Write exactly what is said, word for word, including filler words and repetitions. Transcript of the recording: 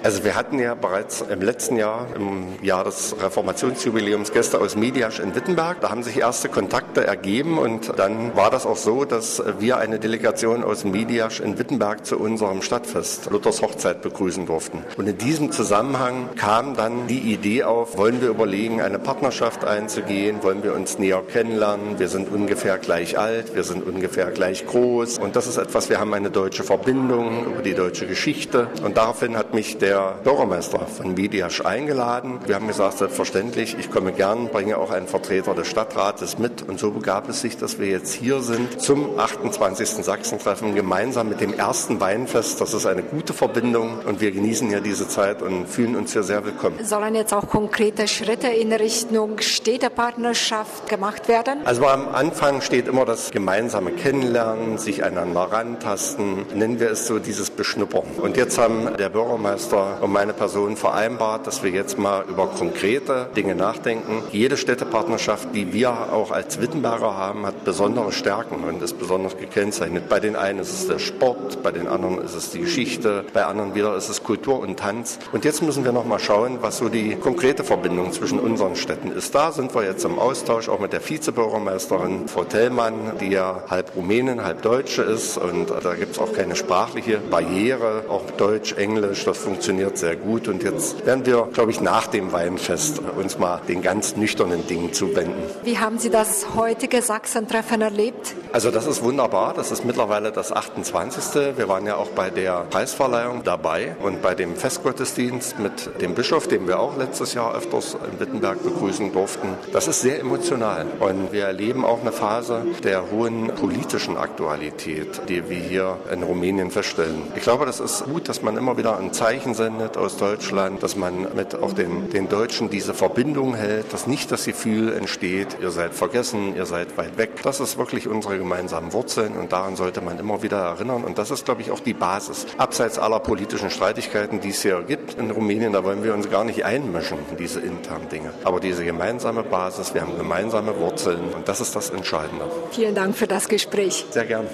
Also wir hatten ja bereits im letzten Jahr, im Jahr des Reformationsjubiläums, Gäste aus Midiasch in Wittenberg. Da haben sich erste Kontakte ergeben und dann war das auch so, dass wir eine Delegation aus Midiasch in Wittenberg zu unserem Stadtfest Luthers Hochzeit begrüßen durften. Und in diesem Zusammenhang kam dann die Idee auf, wollen wir überlegen, eine Partnerschaft einzugehen, wollen wir uns näher kennenlernen, wir sind ungefähr gleich alt, wir sind ungefähr gleich groß und das ist etwas, wir haben eine deutsche Verbindung über die deutsche Geschichte und daraufhin hat mich der der Bürgermeister von Midiasch eingeladen. Wir haben gesagt, selbstverständlich, ich komme gern, bringe auch einen Vertreter des Stadtrates mit. Und so begab es sich, dass wir jetzt hier sind zum achtundzwanzigsten Sachsentreffen gemeinsam mit dem ersten Weinfest. Das ist eine gute Verbindung und wir genießen ja diese Zeit und fühlen uns hier sehr willkommen. Sollen jetzt auch konkrete Schritte in Richtung Städtepartnerschaft gemacht werden? Also am Anfang steht immer das gemeinsame Kennenlernen, sich einander rantasten, nennen wir es so dieses Beschnuppern. Und jetzt haben der Bürgermeister und meine Person vereinbart, dass wir jetzt mal über konkrete Dinge nachdenken. Jede Städtepartnerschaft, die wir auch als Wittenberger haben, hat besondere Stärken und ist besonders gekennzeichnet. Bei den einen ist es der Sport, bei den anderen ist es die Geschichte, bei anderen wieder ist es Kultur und Tanz. Und jetzt müssen wir noch mal schauen, was so die konkrete Verbindung zwischen unseren Städten ist. Da sind wir jetzt im Austausch, auch mit der Vizebürgermeisterin Frau Tellmann, die ja halb Rumänin, halb Deutsche ist. Und da gibt es auch keine sprachliche Barriere, auch Deutsch, Englisch, das funktioniert sehr gut und jetzt werden wir, glaube ich, nach dem Weinfest uns mal den ganz nüchternen Dingen zuwenden. Wie haben Sie das heutige Sachsentreffen erlebt? Also das ist wunderbar, das ist mittlerweile das achtundzwanzigste Wir waren ja auch bei der Preisverleihung dabei und bei dem Festgottesdienst mit dem Bischof, den wir auch letztes Jahr öfters in Wittenberg begrüßen durften. Das ist sehr emotional und wir erleben auch eine Phase der hohen politischen Aktualität, die wir hier in Rumänien feststellen. Ich glaube, das ist gut, dass man immer wieder ein Zeichen sendet aus Deutschland, dass man mit auch den, den Deutschen diese Verbindung hält, dass nicht das Gefühl entsteht, ihr seid vergessen, ihr seid weit weg. Das ist wirklich unsere gemeinsamen Wurzeln und daran sollte man immer wieder erinnern und das ist, glaube ich, auch die Basis. Abseits aller politischen Streitigkeiten, die es hier gibt in Rumänien, da wollen wir uns gar nicht einmischen in diese internen Dinge. Aber diese gemeinsame Basis, wir haben gemeinsame Wurzeln und das ist das Entscheidende. Vielen Dank für das Gespräch. Sehr gern.